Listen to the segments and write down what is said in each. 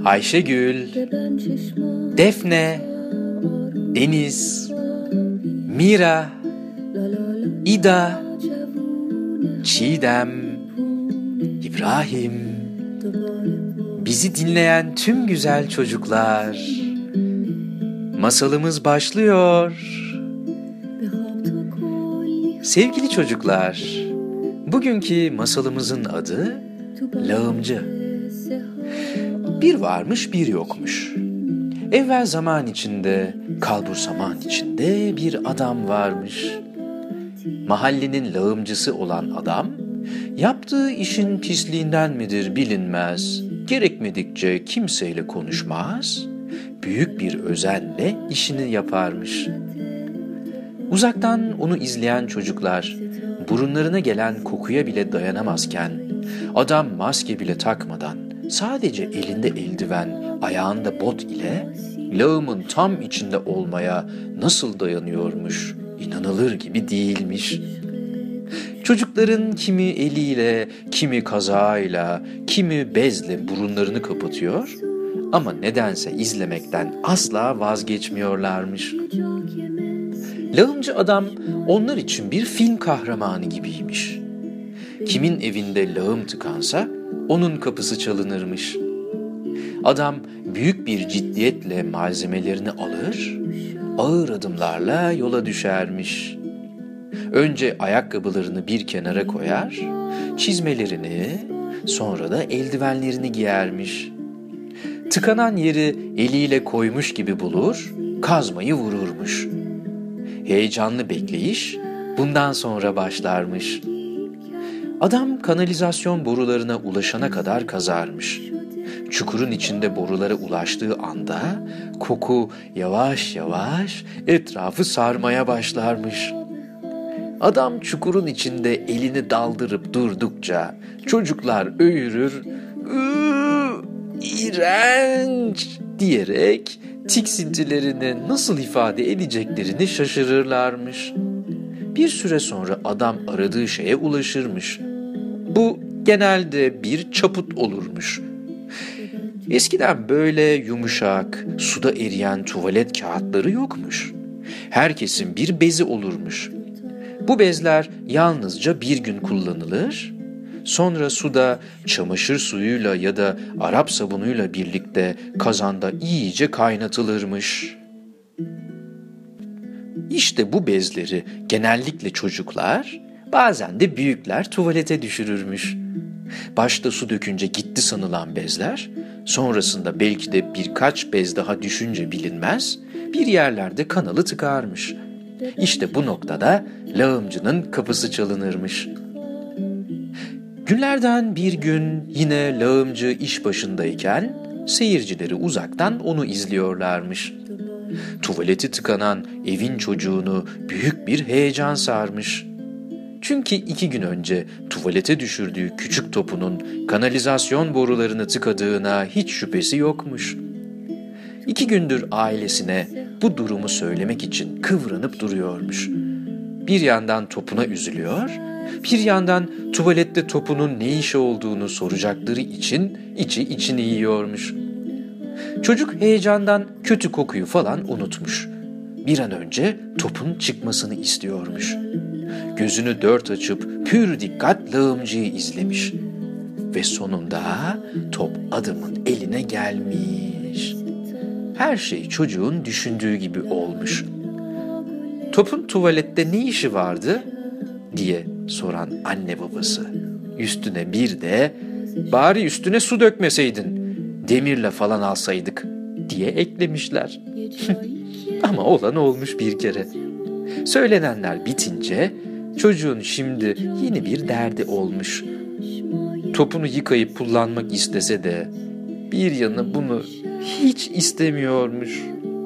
Ayşegül, Defne, Deniz, Mira, İda, Çiğdem, İbrahim, bizi dinleyen tüm güzel çocuklar. Masalımız başlıyor. Sevgili çocuklar, bugünkü masalımızın adı Lağımcı. Bir varmış bir yokmuş. Evvel zaman içinde, kalbur zaman içinde bir adam varmış. Mahallenin lağımcısı olan adam, yaptığı işin pisliğinden midir bilinmez, gerekmedikçe kimseyle konuşmaz, büyük bir özenle işini yaparmış. Uzaktan onu izleyen çocuklar, burunlarına gelen kokuya bile dayanamazken, adam maske bile takmadan, sadece elinde eldiven, ayağında bot ile lağımın tam içinde olmaya nasıl dayanıyormuş, inanılır gibi değilmiş. Çocukların kimi eliyle, kimi kazağıyla, kimi bezle burunlarını kapatıyor ama nedense izlemekten asla vazgeçmiyorlarmış. Lağımcı adam onlar için bir film kahramanı gibiymiş. Kimin evinde lağım tıkansa onun kapısı çalınırmış. Adam büyük bir ciddiyetle malzemelerini alır, ağır adımlarla yola düşermiş. Önce ayakkabılarını bir kenara koyar, çizmelerini, sonra da eldivenlerini giyermiş. Tıkanan yeri eliyle koymuş gibi bulur, kazmayı vururmuş. Heyecanlı bekleyiş bundan sonra başlarmış. Adam kanalizasyon borularına ulaşana kadar kazarmış. Çukurun içinde borulara ulaştığı anda koku yavaş yavaş etrafı sarmaya başlarmış. Adam çukurun içinde elini daldırıp durdukça çocuklar öğürür, "İğrenç!" diyerek tiksintilerini nasıl ifade edeceklerini şaşırırlarmış. Bir süre sonra adam aradığı şeye ulaşırmış. Bu genelde bir çaput olurmuş. Eskiden böyle yumuşak, suda eriyen tuvalet kağıtları yokmuş. Herkesin bir bezi olurmuş. Bu bezler yalnızca bir gün kullanılır, sonra suda çamaşır suyuyla ya da Arap sabunuyla birlikte kazanda iyice kaynatılırmış. İşte bu bezleri genellikle çocuklar, bazen de büyükler tuvalete düşürürmüş. Başta su dökünce gitti sanılan bezler, sonrasında belki de birkaç bez daha düşünce bilinmez, bir yerlerde kanalı tıkarmış. İşte bu noktada lağımcının kapısı çalınırmış. Günlerden bir gün yine lağımcı iş başındayken seyircileri uzaktan onu izliyorlarmış. Tuvaleti tıkanan evin çocuğunu büyük bir heyecan sarmış. Çünkü 2 gün önce tuvalete düşürdüğü küçük topunun kanalizasyon borularını tıkadığına hiç şüphesi yokmuş. 2 gündür ailesine bu durumu söylemek için kıvranıp duruyormuş. Bir yandan topuna üzülüyor, bir yandan tuvalette topunun ne işi olduğunu soracakları için içi içini yiyormuş. Çocuk heyecandan kötü kokuyu falan unutmuş. Bir an önce topun çıkmasını istiyormuş. Gözünü 4 açıp pür dikkat lağımcıyı izlemiş. Ve sonunda top adamın eline gelmiş. Her şey çocuğun düşündüğü gibi olmuş. Topun tuvalette ne işi vardı diye soran anne babası. Üstüne bir de bari üstüne su dökmeseydin, demirle falan alsaydık diye eklemişler. Ama olan olmuş bir kere. Söylenenler bitince çocuğun şimdi yeni bir derdi olmuş. Topunu yıkayıp kullanmak istese de bir yanı bunu hiç istemiyormuş.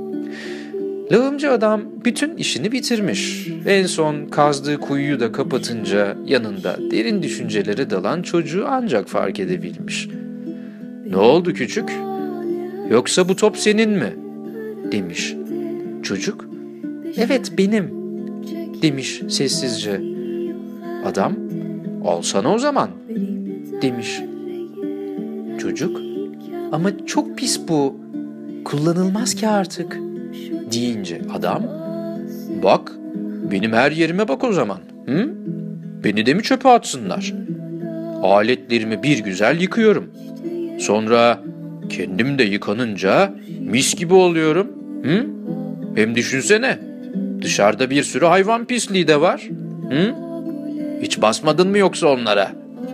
Lağımcı adam bütün işini bitirmiş. En son kazdığı kuyuyu da kapatınca yanında derin düşüncelere dalan çocuğu ancak fark edebilmiş. "Ne oldu küçük? Yoksa bu top senin mi?" demiş. Çocuk, "Evet benim," demiş sessizce. Adam, "Alsana o zaman," demiş. Çocuk, Ama çok pis bu. Kullanılmaz ki artık. Deyince adam, bak benim her yerime bak o zaman. Hı? Beni de mi çöpe atsınlar? Aletlerimi bir güzel yıkıyorum. Sonra kendim de yıkanınca mis gibi oluyorum. Hı? Hem düşünsene, dışarıda bir sürü hayvan pisliği de var. Hı? Hiç basmadın mı yoksa onlara?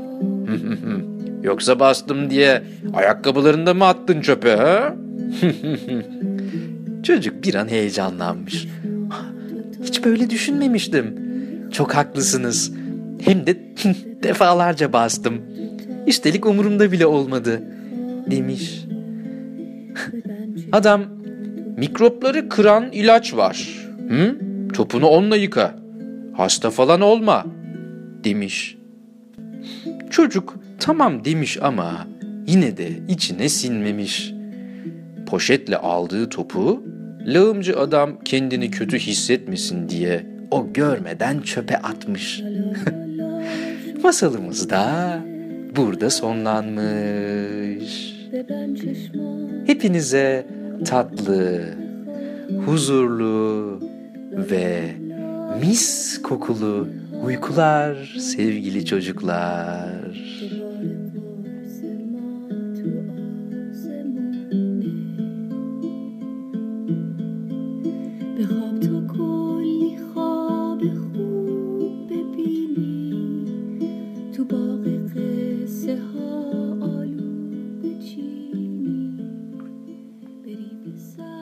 Yoksa bastım diye ayakkabılarını da mı attın çöpe ha? Çocuk bir an heyecanlanmış. Hiç böyle düşünmemiştim. Çok haklısınız. Hem de defalarca bastım. Üstelik umurumda bile olmadı, demiş. Adam, mikropları kıran ilaç var. Hı? Topunu onunla yıka. Hasta falan olma, demiş. Çocuk tamam demiş ama yine de içine sinmemiş. Poşetle aldığı topu lağımcı adam kendini kötü hissetmesin diye o görmeden çöpe atmış. Masalımız da burada sonlanmış. Hepinize tatlı, huzurlu ve mis kokulu uykular sevgili çocuklar. بریم